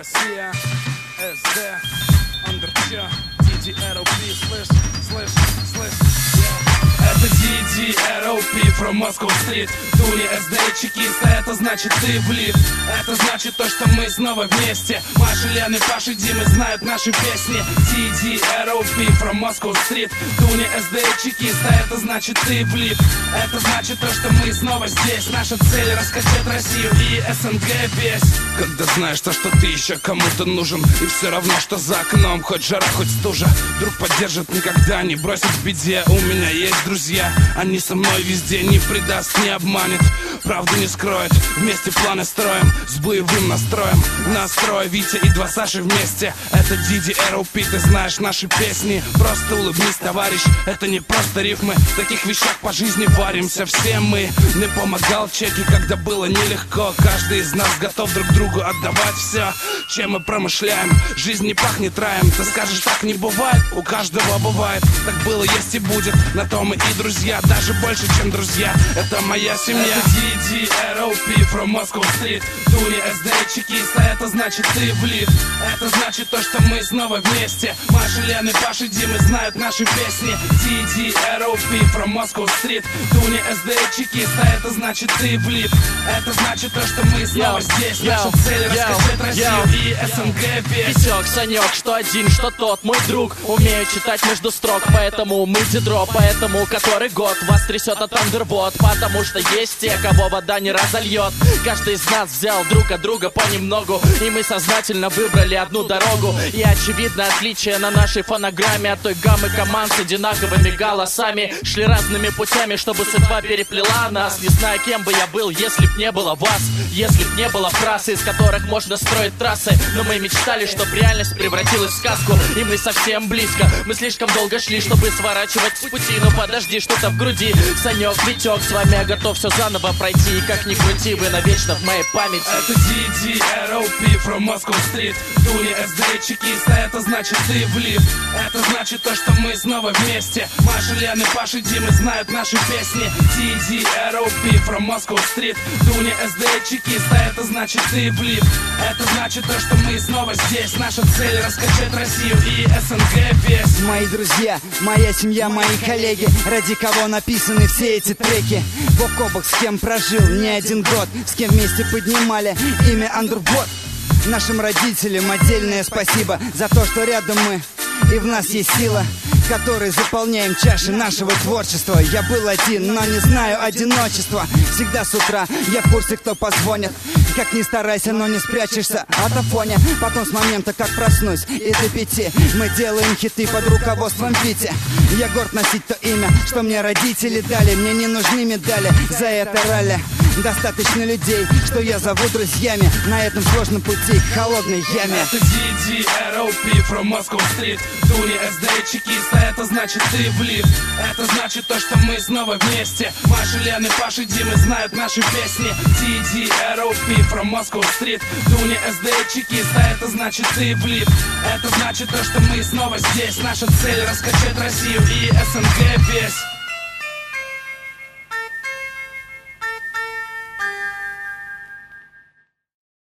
Россия, СД, Андерча, DDROP, слышь, это DDROP from Moscow Street. Дуни, СД и чекисты, это значит ты влип. Это значит то, что мы снова вместе. Маша, Лена, Паша, Димы знают наши песни. DDROP from Moscow Street. Дуни, СД и чекисты, это значит ты влип. Это значит то, что мы снова здесь. Наша цель раскачать Россию и СНГ весь. Когда знаешь то, что ты еще кому-то нужен, и все равно, что за окном, хоть жара, хоть стужа, друг поддержит, никогда не бросит в беде. У меня есть друзья, они со мной везде, не предаст, не обманет, правду не скроет. Вместе планы строим, с боевым настроем. Настрой Витя и два Саши вместе. Это DDROP, ты знаешь наши песни. Просто улыбнись, товарищ, это не просто рифмы. В таких вещах по жизни варимся все мы. Не помогал чеки, когда было нелегко. Каждый из нас готов друг другу отдавать все, чем мы промышляем. Жизнь не пахнет раем. Ты скажешь, так не бывает, у каждого бывает. Так было, есть и будет, на то мы и друзья. Даже больше, чем друзья, это моя семья. Это DDROP from Moscow Street. Дуни, СД и чекиста, это значит ты влип. Это значит то, что мы снова вместе. Маша, Лена, Паша, Димы знают наши песни. DDROP from Moscow Street. Дуни, СД и чекиста, это значит ты влип. Это значит то, что мы снова здесь. Наша цель раскачать Россию и СНГ весь. Витек, Санек, что один, что тот, мой друг. Умею читать между строк, поэтому мы дедро. Поэтому который год вас трясет от андервод. Потому что есть те, кого вода не разольет. Каждый из нас взял друг от друга понемногу, и мы сознательно выбрали одну дорогу. И очевидно отличие на нашей фонограмме от той гаммы команд с одинаковыми голосами. Шли разными путями, чтобы судьба переплела нас. Не знаю, кем бы я был, если б не было вас. Если б не было фраз, из которых можно строить трассы. Но мы мечтали, чтоб реальность превратилась в сказку. И мы совсем близко, мы слишком долго шли, чтобы сворачивать с пути. Ну подожди, что-то в груди. Санек, Витек, с вами я готов все заново пройти. И как ни крути, вы навечно в моей памяти. Это DDROP from Moscow Street. Дуни, СД и чекиста, это значит ты влип. Это значит то, что мы снова вместе. Маша, Лена, Паша, Димы знают наши песни. DDROP from Moscow Street. Дуни, СД и чекиста, это значит ты влип. Это значит то, что мы снова здесь. Наша цель раскачать Россию и СНГ весь. Мои друзья, моя семья, мои коллеги, ради кого написаны все эти треки. Бок о бок, с кем прожил не один год, с кем вместе поднимали имя Андервод. Нашим родителям отдельное спасибо за то, что рядом мы, и в нас есть сила, которой заполняем чаши нашего творчества. Я был один, но не знаю одиночества. Всегда с утра я в курсе, кто позвонит. Как ни старайся, но не спрячешься от афоня. Потом с момента, как проснусь, и до 5 мы делаем хиты под руководством Вити. Я горд носить то имя, что мне родители дали. Мне не нужны медали за это ралли. Достаточно людей, что я зову друзьями на этом сложном пути к холодной яме. Это DDROP from Moscow Street. Дуни, СД и чекиста, это значит ты влип. Это значит то, что мы снова вместе. Маша, Лена, Паша, Димы знают наши песни. DDROP from Moscow Street. Дуни, СД и чекиста, это значит ты влип. Это значит то, что мы снова здесь. Наша цель раскачать Россию и СНГ весь.